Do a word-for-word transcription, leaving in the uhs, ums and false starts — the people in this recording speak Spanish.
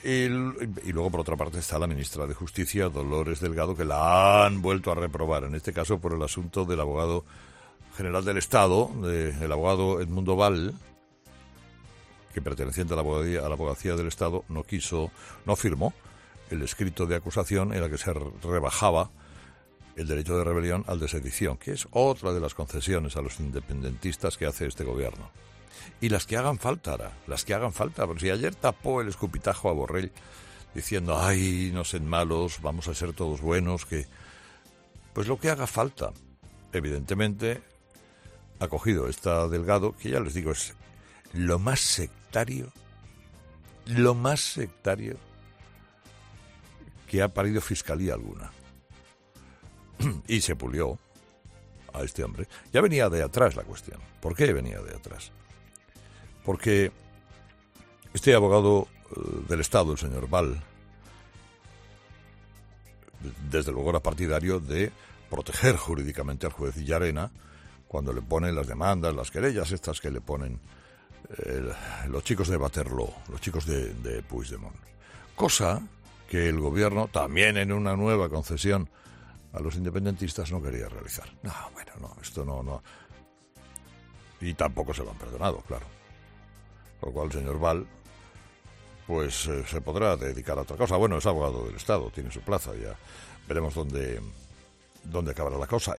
El, y luego, por otra parte, está la ministra de Justicia, Dolores Delgado, que la han vuelto a reprobar, en este caso por el asunto del abogado general del Estado, de, el abogado Edmundo Val, que perteneciente a la abogacía, a la abogacía del Estado, no quiso, no firmó el escrito de acusación en la que se rebajaba el derecho de rebelión al de sedición, que es otra de las concesiones a los independentistas que hace este gobierno. Y las que hagan falta, ahora, las que hagan falta, porque si ayer tapó el escupitajo a Borrell diciendo, ay, no sean malos, vamos a ser todos buenos, que pues lo que haga falta. Evidentemente ha cogido esta Delgado, que ya les digo es lo más sectario, lo más sectario que ha parido fiscalía alguna. Y se pulió a este hombre. Ya venía de atrás la cuestión. ¿Por qué venía de atrás? Porque este abogado uh, del Estado, el señor Val, desde luego era partidario de proteger jurídicamente al juez Llarena cuando le ponen las demandas, las querellas estas que le ponen eh, los chicos de Waterloo, los chicos de, de Puigdemont. Cosa que el gobierno, también en una nueva concesión a los independentistas, no quería realizar. No, bueno, no, esto no, no. Y tampoco se lo han perdonado, claro. Con lo cual el señor Val, pues eh, se podrá dedicar a otra cosa. Bueno, es abogado del Estado, tiene su plaza, ya veremos dónde, dónde acabará la cosa.